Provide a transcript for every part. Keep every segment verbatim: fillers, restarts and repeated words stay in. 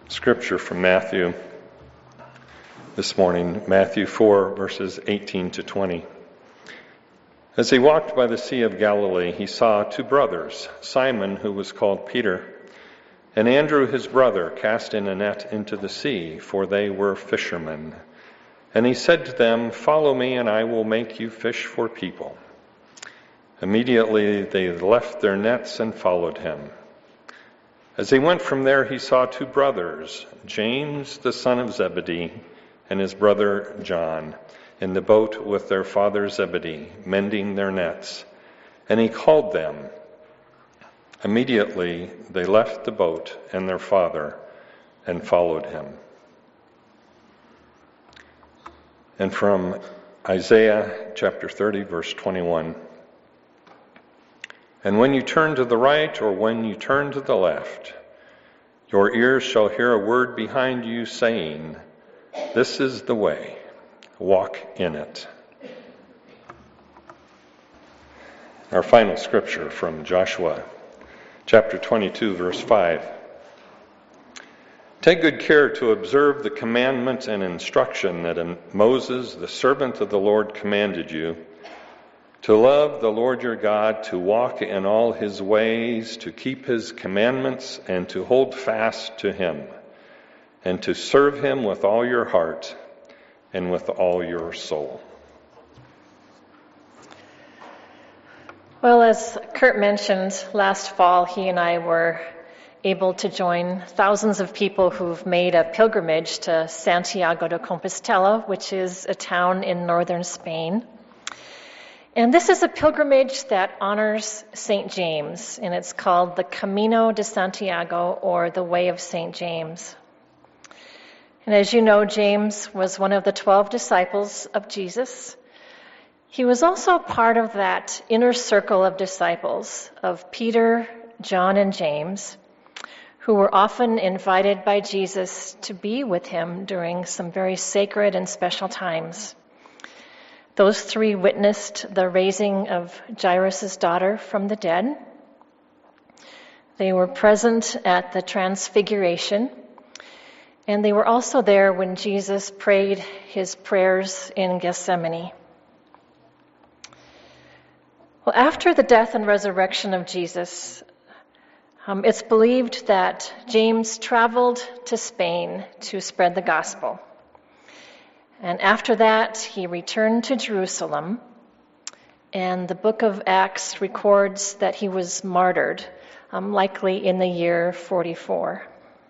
Scripture from Matthew this morning, Matthew four, verses eighteen to twenty. As he walked by the Sea of Galilee, he saw two brothers, Simon, who was called Peter, and Andrew his brother, cast in a net into the sea, for they were fishermen. And he said to them, "Follow me, and I will make you fish for people." Immediately they left their nets and followed him. As he went from there, he saw two brothers, James the son of Zebedee and his brother John, in the boat with their father Zebedee, mending their nets. And he called them. Immediately they left the boat and their father and followed him. And from Isaiah chapter thirty, verse twenty-one. And when you turn to the right or when you turn to the left, your ears shall hear a word behind you saying, "This is the way, walk in it." Our final scripture from Joshua chapter twenty-two, verse five. Take good care to observe the commandment and instruction that Moses, the servant of the Lord, commanded you, to love the Lord your God, to walk in all his ways, to keep his commandments, and to hold fast to him, and to serve him with all your heart and with all your soul. Well, as Kurt mentioned, last fall he and I were able to join thousands of people who've made a pilgrimage to Santiago de Compostela, which is a town in northern Spain. And this is a pilgrimage that honors Saint James, and it's called the Camino de Santiago, or the Way of Saint James. And as you know, James was one of the twelve disciples of Jesus. He was also part of that inner circle of disciples of Peter, John, and James, who were often invited by Jesus to be with him during some very sacred and special times. Those three witnessed the raising of Jairus' daughter from the dead. They were present at the Transfiguration, and they were also there when Jesus prayed his prayers in Gethsemane. Well, after the death and resurrection of Jesus, um, it's believed that James traveled to Spain to spread the gospel. And after that, he returned to Jerusalem, and the book of Acts records that he was martyred, um, likely in the year forty-four.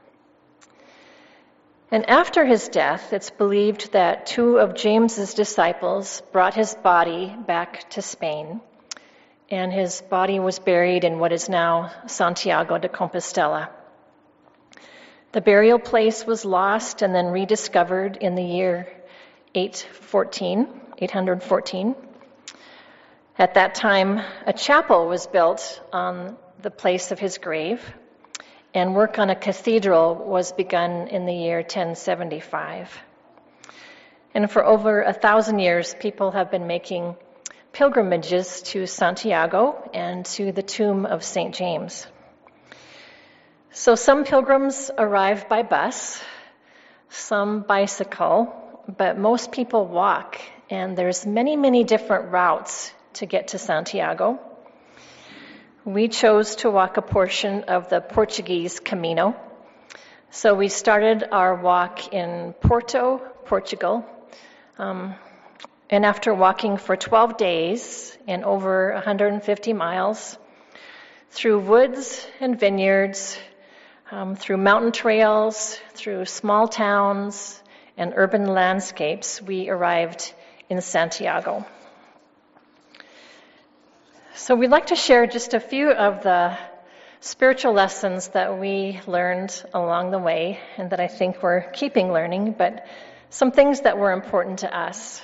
And after his death, it's believed that two of James's disciples brought his body back to Spain, and his body was buried in what is now Santiago de Compostela. The burial place was lost and then rediscovered in the year eight fourteen, eight fourteen. At that time, a chapel was built on the place of his grave, and work on a cathedral was begun in the year ten seventy-five. And for over a thousand years, people have been making pilgrimages to Santiago and to the tomb of Saint James. So some pilgrims arrive by bus, some bicycle, but most people walk, and there's many, many different routes to get to Santiago. We chose to walk a portion of the Portuguese Camino. So we started our walk in Porto, Portugal, um, and after walking for twelve days and over one hundred fifty miles, through woods and vineyards, um, through mountain trails, through small towns, and urban landscapes, we arrived in Santiago. So we'd like to share just a few of the spiritual lessons that we learned along the way and that I think we're keeping learning, but some things that were important to us.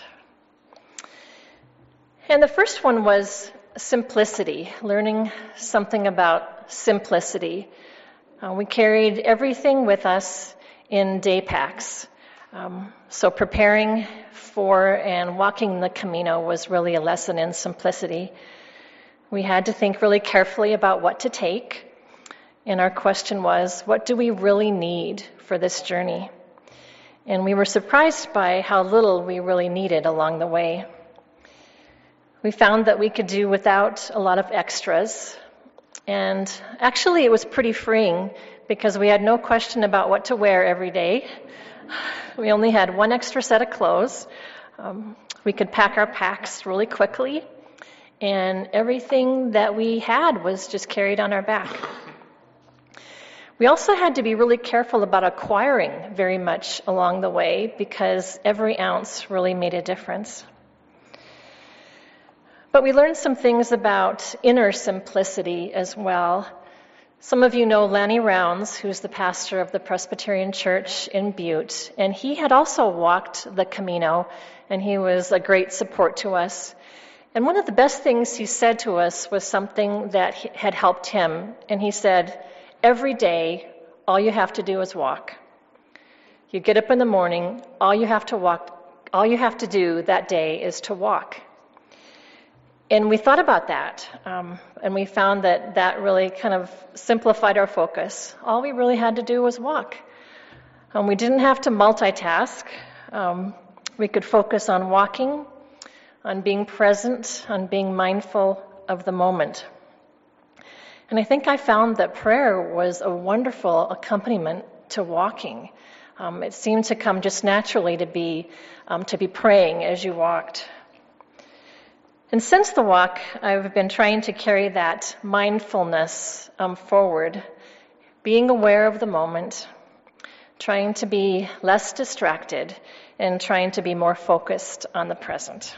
And the first one was simplicity, learning something about simplicity. Uh, we carried everything with us in day packs. Um, so preparing for and walking the Camino was really a lesson in simplicity. We had to think really carefully about what to take. And our question was, what do we really need for this journey? And we were surprised by how little we really needed along the way. We found that we could do without a lot of extras. And actually, it was pretty freeing because we had no question about what to wear every day. We only had one extra set of clothes. Um, we could pack our packs really quickly. And everything that we had was just carried on our back. We also had to be really careful about acquiring very much along the way because every ounce really made a difference. But we learned some things about inner simplicity as well. Some of you know Lanny Rounds, who's the pastor of the Presbyterian Church in Butte, and he had also walked the Camino, and he was a great support to us. And one of the best things he said to us was something that had helped him, and he said, every day, all you have to do is walk. You get up in the morning, all you have to walk, all you have to do that day is to walk. And we thought about that, um, and we found that that really kind of simplified our focus. All we really had to do was walk. Um, we didn't have to multitask. Um, we could focus on walking, on being present, on being mindful of the moment. And I think I found that prayer was a wonderful accompaniment to walking. Um, it seemed to come just naturally to be um, to be praying as you walked. And since the walk, I've been trying to carry that mindfulness um, forward, being aware of the moment, trying to be less distracted, and trying to be more focused on the present.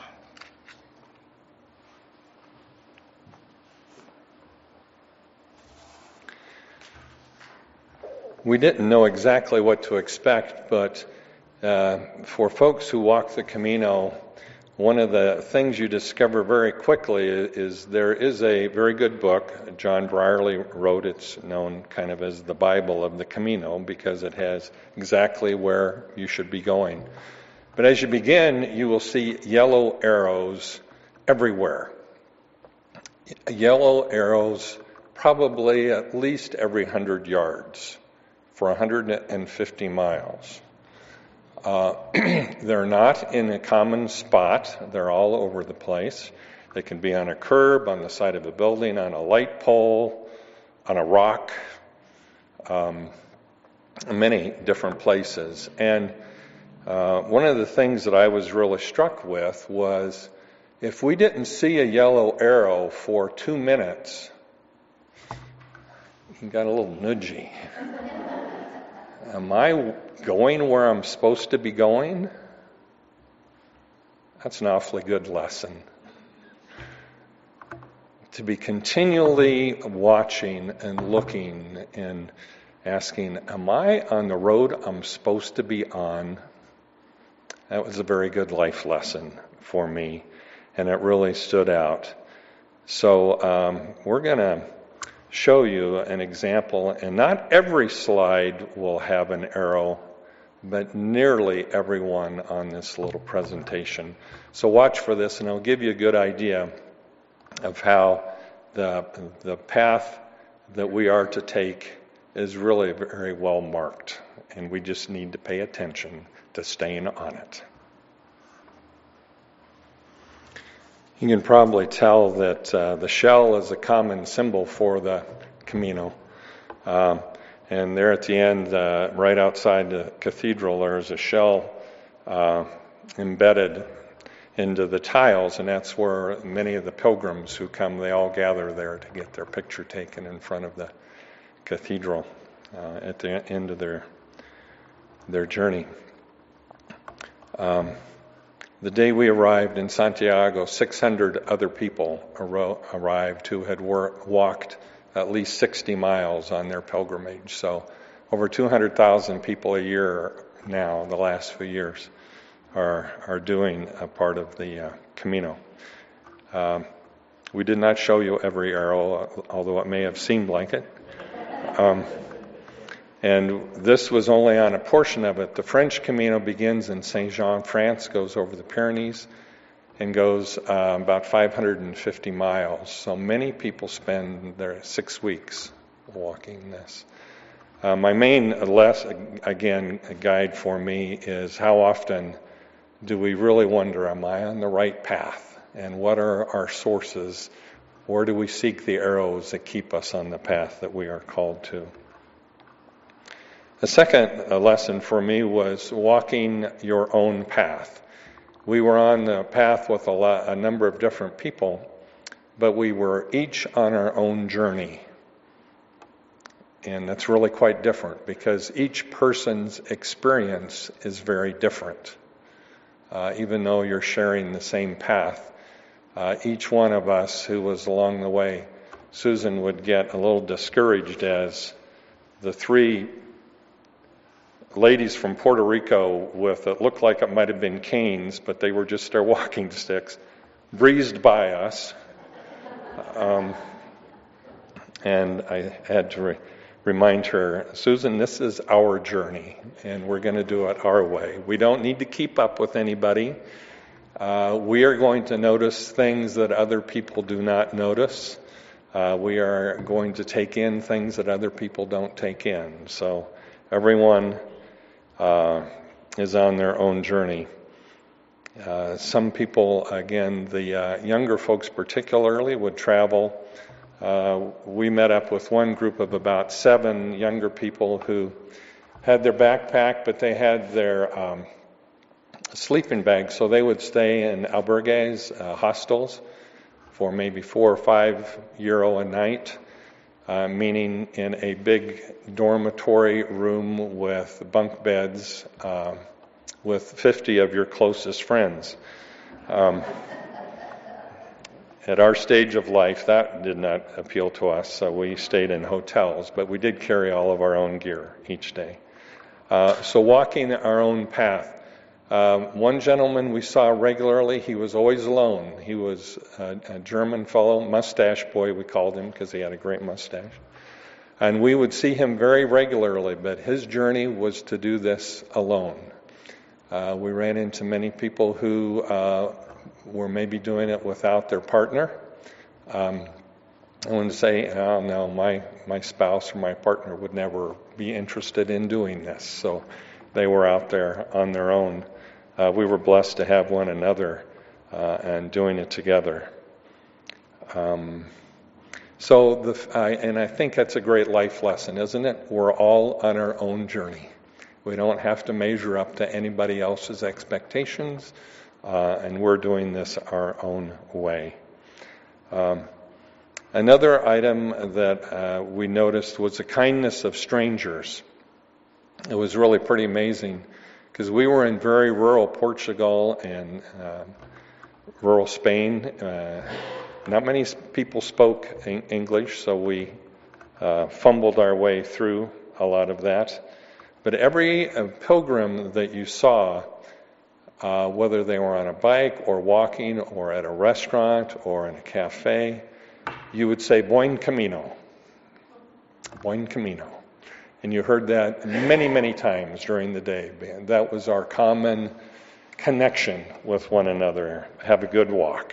We didn't know exactly what to expect, but uh, for folks who walk the Camino, one of the things you discover very quickly is, is there is a very good book. John Brierley wrote. It's known kind of as the Bible of the Camino because it has exactly where you should be going. But as you begin, you will see yellow arrows everywhere. Yellow arrows probably at least every hundred yards for one hundred fifty miles. Uh, they're not in a common spot. They're all over the place. They can be on a curb, on the side of a building, on a light pole, on a rock, um, many different places. And uh, one of the things that I was really struck with was if we didn't see a yellow arrow for two minutes, you got a little nudgy. Am I going where I'm supposed to be going? That's an awfully good lesson. To be continually watching and looking and asking, am I on the road I'm supposed to be on? That was a very good life lesson for me, and it really stood out. So um, we're going to show you an example, and not every slide will have an arrow, but nearly every one on this little presentation. So watch for this, and it'll give you a good idea of how the the path that we are to take is really very well marked, and we just need to pay attention to staying on it. You can probably tell that uh, the shell is a common symbol for the Camino. Um, and there at the end, uh, right outside the cathedral, there's a shell uh, embedded into the tiles, and that's where many of the pilgrims who come, they all gather there to get their picture taken in front of the cathedral uh, at the end of their their journey. Um, The day we arrived in Santiago, six hundred other people ar- arrived who had wor- walked at least sixty miles on their pilgrimage. So over two hundred thousand people a year now, the last few years, are are doing a part of the uh, Camino. Um, we did not show you every arrow, although it may have seemed like it. Um, And this was only on a portion of it. The French Camino begins in Saint-Jean, France, goes over the Pyrenees, and goes uh, about five hundred fifty miles. So many people spend their six weeks walking this. Uh, my main less again guide for me is how often do we really wonder, am I on the right path? And what are our sources? Where do we seek the arrows that keep us on the path that we are called to? The second lesson for me was walking your own path. We were on the path with a, lot, a number of different people, but we were each on our own journey. And that's really quite different because each person's experience is very different. Uh, even though you're sharing the same path, uh, each one of us who was along the way, Susan would get a little discouraged as the three ladies from Puerto Rico with it looked like it might have been canes, but they were just their walking sticks, breezed by us. Um, and I had to re- remind her, Susan, this is our journey, and we're going to do it our way. We don't need to keep up with anybody. Uh, we are going to notice things that other people do not notice. Uh, we are going to take in things that other people don't take in. So everyone uh, is on their own journey. Uh, some people, again, the uh, younger folks particularly, would travel. Uh, we met up with one group of about seven younger people who had their backpack, but they had their um, sleeping bags, so they would stay in albergues, uh, hostels, for maybe four or five euro a night, uh, meaning in a big dormitory room with bunk beds uh, with fifty of your closest friends. Um, At our stage of life, that did not appeal to us, so we stayed in hotels, but we did carry all of our own gear each day. Uh, so walking our own path. Um, one gentleman we saw regularly, he was always alone. He was a, a German fellow, mustache boy we called him because he had a great mustache. And we would see him very regularly, but his journey was to do this alone. Uh, we ran into many people who uh, were maybe doing it without their partner. Um, I wouldn't say, oh no, my, my spouse or my partner would never be interested in doing this. So they were out there on their own. Uh, we were blessed to have one another uh, and doing it together. Um, so, the, I, and I think that's a great life lesson, isn't it? We're all on our own journey. We don't have to measure up to anybody else's expectations. Uh, and we're doing this our own way. Um, another item that uh, we noticed was the kindness of strangers. It was really pretty amazing because we were in very rural Portugal and uh, rural Spain. Uh, not many people spoke English, so we uh, fumbled our way through a lot of that. But every uh, pilgrim that you saw, Uh, whether they were on a bike or walking or at a restaurant or in a cafe, you would say, Buen Camino. Buen Camino. And you heard that many, many times during the day. That was our common connection with one another. Have a good walk.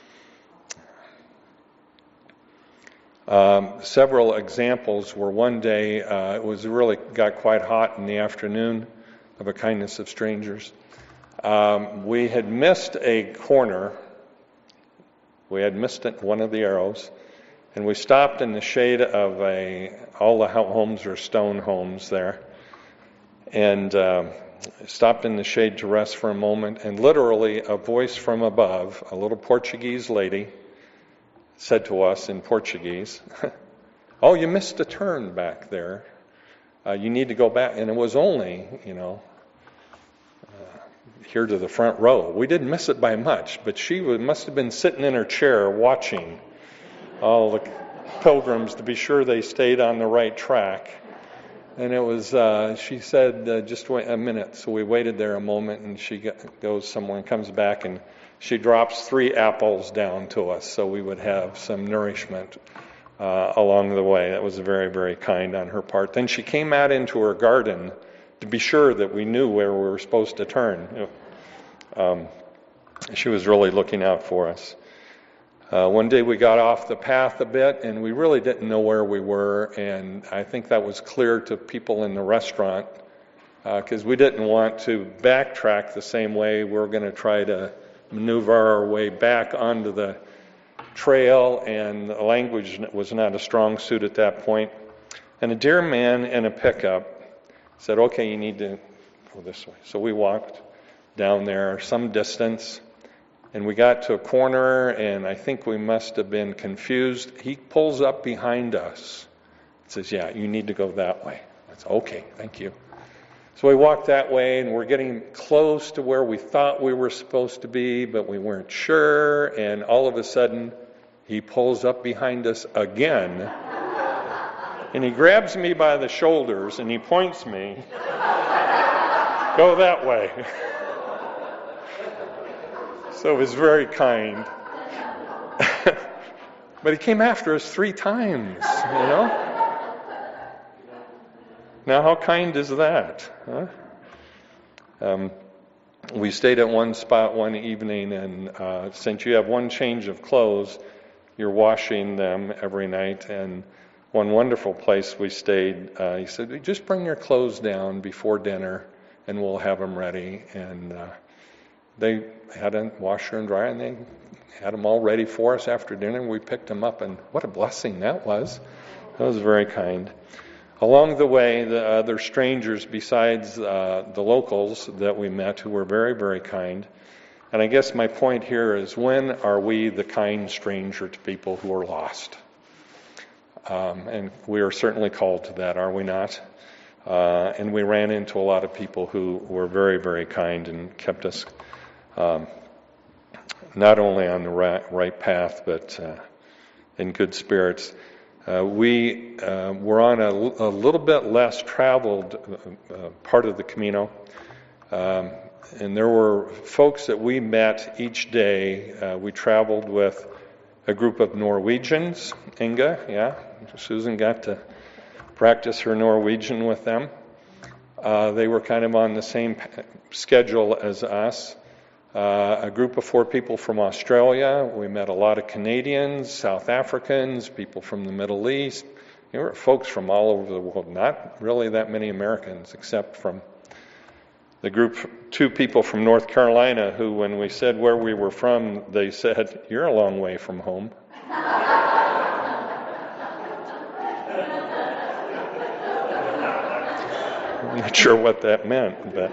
Um, several examples were one day, uh, it was really got quite hot in the afternoon of a kindness of strangers. Um, we had missed a corner. We had missed one of the arrows, and we stopped in the shade of a. All the homes are stone homes there, and uh, stopped in the shade to rest for a moment. And literally, a voice from above, a little Portuguese lady, said to us in Portuguese, "Oh, you missed a turn back there. Uh, you need to go back." And it was only, you know. here to the front row. We didn't miss it by much, but she would, must have been sitting in her chair watching all the pilgrims to be sure they stayed on the right track. And it was, uh, she said, uh, just wait a minute. So we waited there a moment, and she goes, someone comes back, and she drops three apples down to us so we would have some nourishment uh, along the way. That was very, very kind on her part. Then she came out into her garden to be sure that we knew where we were supposed to turn. Um, she was really looking out for us. Uh, one day we got off the path a bit, and we really didn't know where we were, and I think that was clear to people in the restaurant, because uh, we didn't want to backtrack the same way. We were going to try to maneuver our way back onto the trail, and the language was not a strong suit at that point. And a dear man in a pickup said, okay, you need to go this way. So we walked down there some distance, and we got to a corner, and I think we must have been confused. He pulls up behind us. He says, yeah, you need to go that way. I said, okay, thank you. So we walked that way, and we're getting close to where we thought we were supposed to be, but we weren't sure, and all of a sudden, he pulls up behind us again, and he grabs me by the shoulders, and he points me, go that way. So it was very kind. But he came after us three times, you know? Now, how kind is that? Huh? Um, we stayed at one spot one evening, and uh, since you have one change of clothes, you're washing them every night. And one wonderful place we stayed, uh, he said, just bring your clothes down before dinner, and we'll have them ready. And uh, they had a washer and dryer, and they had them all ready for us after dinner. We picked them up, and what a blessing that was. That was very kind. Along the way, the other strangers besides uh, the locals that we met who were very, very kind. And I guess my point here is, when are we the kind stranger to people who are lost? Um, and we are certainly called to that, are we not? Uh, and we ran into a lot of people who were very, very kind and kept us um, not only on the right, right path, but uh, in good spirits. Uh, we uh, were on a, a little bit less traveled uh, part of the Camino, um, and there were folks that we met each day. Uh, we traveled with a group of Norwegians. Inga, yeah, Susan got to practice her Norwegian with them. Uh, they were kind of on the same schedule as us. Uh, a group of four people from Australia. We met a lot of Canadians, South Africans, people from the Middle East. There were folks from all over the world, not really that many Americans, except from the group, two people from North Carolina, who, when we said where we were from, they said, you're a long way from home. I'm not sure what that meant, but...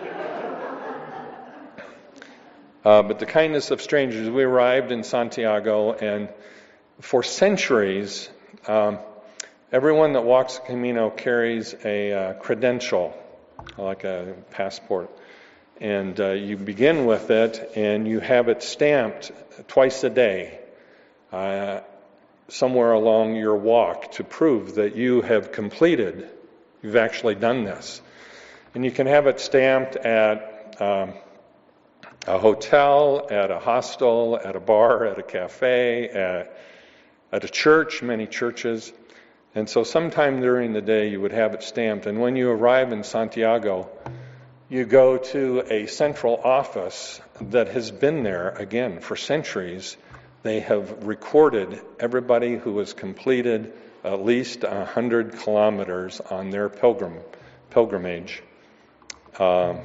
Uh, but the kindness of strangers. We arrived in Santiago, and for centuries, um, everyone that walks the Camino carries a uh, credential, like a passport. And uh, you begin with it, and you have it stamped twice a day, uh, somewhere along your walk, to prove that you have completed, you've actually done this. And you can have it stamped at... Um, a hotel, at a hostel, at a bar, at a cafe, at, at a church, many churches. And so sometime during the day you would have it stamped. And when you arrive in Santiago, you go to a central office that has been there, again, for centuries. They have recorded everybody who has completed at least one hundred kilometers on their pilgrim pilgrimage. Um,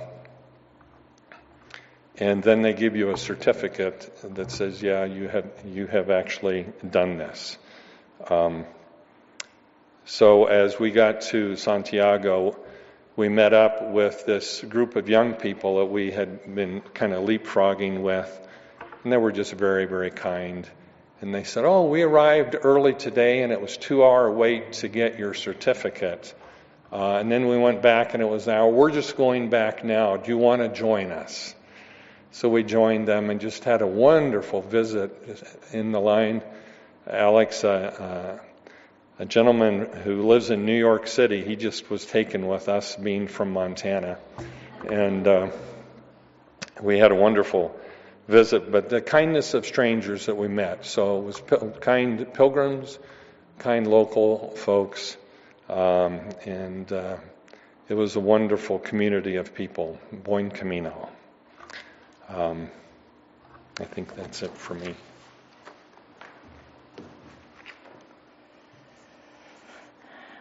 And then they give you a certificate that says, yeah, you have you have actually done this. Um, so as we got to Santiago, we met up with this group of young people that we had been kind of leapfrogging with. And they were just very, very kind. And they said, oh, we arrived early today, and it was two-hour wait to get your certificate. Uh, and then we went back, and it was now, we're just going back now. Do you want to join us? So we joined them and just had a wonderful visit in the line. Alex, uh, uh, a gentleman who lives in New York City, he just was taken with us being from Montana. And uh, we had a wonderful visit, but the kindness of strangers that we met. So it was pil- kind pilgrims, kind local folks, um, and uh, it was a wonderful community of people, Buen Camino. Um, I think that's it for me.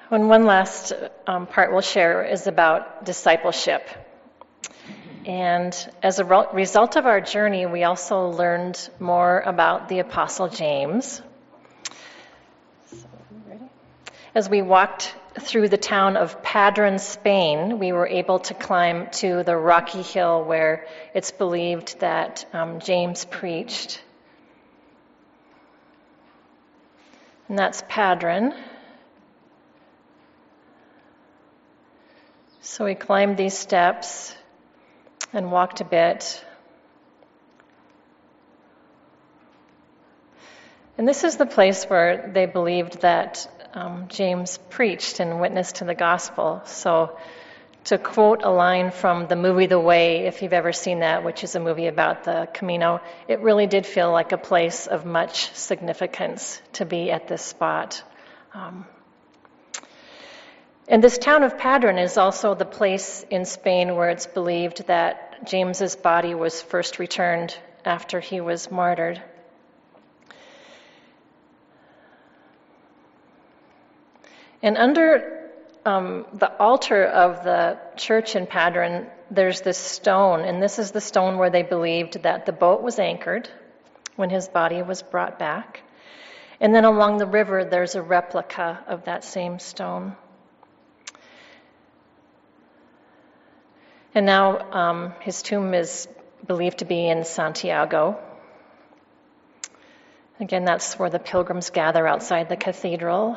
And one last um, part we'll share is about discipleship. And as a re- result of our journey, we also learned more about the Apostle James. As we walked through the town of Padrón, Spain, we were able to climb to the rocky hill where it's believed that um, James preached. And that's Padrón. So we climbed these steps and walked a bit. And this is the place where they believed that um, James preached and witnessed to the gospel. So to quote a line from the movie The Way, if you've ever seen that, which is a movie about the Camino, it really did feel like a place of much significance to be at this spot. Um, and this town of Padrón is also the place in Spain where it's believed that James's body was first returned after he was martyred. And under um, the altar of the church in Padrón, there's this stone, and this is the stone where they believed that the boat was anchored when his body was brought back. And then along the river, there's a replica of that same stone. And now um, his tomb is believed to be in Santiago. Again, that's where the pilgrims gather outside the cathedral.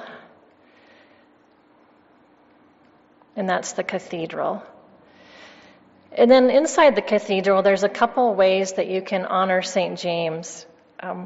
And that's the cathedral. And then inside the cathedral, there's a couple ways that you can honor Saint James. Um,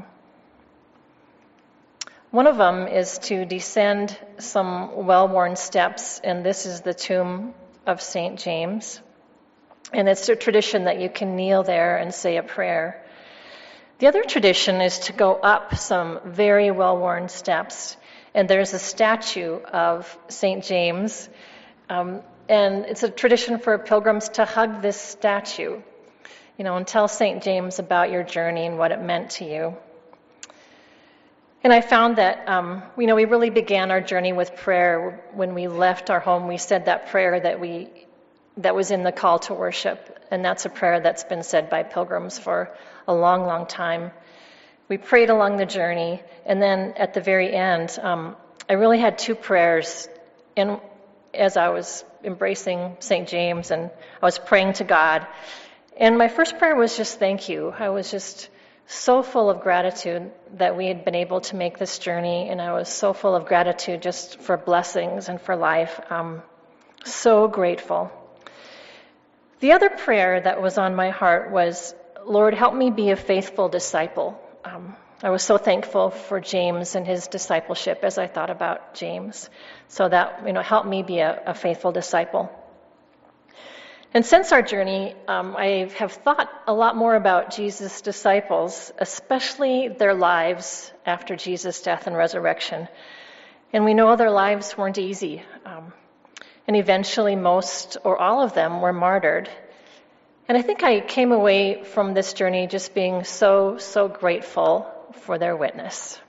one of them is to descend some well-worn steps, and this is the tomb of Saint James. And it's a tradition that you can kneel there and say a prayer. The other tradition is to go up some very well-worn steps, and there's a statue of Saint James. Um, and it's a tradition for pilgrims to hug this statue, you know, and tell Saint James about your journey and what it meant to you. And I found that, um, you know, we really began our journey with prayer. When we left our home, we said that prayer that we that was in the call to worship, and that's a prayer that's been said by pilgrims for a long, long time. We prayed along the journey, and then at the very end, um, I really had two prayers. And as I was embracing Saint James and I was praying to God. And my first prayer was just thank you. I was just so full of gratitude that we had been able to make this journey, and I was so full of gratitude just for blessings and for life. Um, so grateful. The other prayer that was on my heart was, Lord, help me be a faithful disciple. Um, I was so thankful for James and his discipleship as I thought about James. So that, you know, helped me be a, a faithful disciple. And since our journey, um, I have thought a lot more about Jesus' disciples, especially their lives after Jesus' death and resurrection. And we know their lives weren't easy. Um, and eventually most or all of them were martyred. And I think I came away from this journey just being so, so grateful for their witness.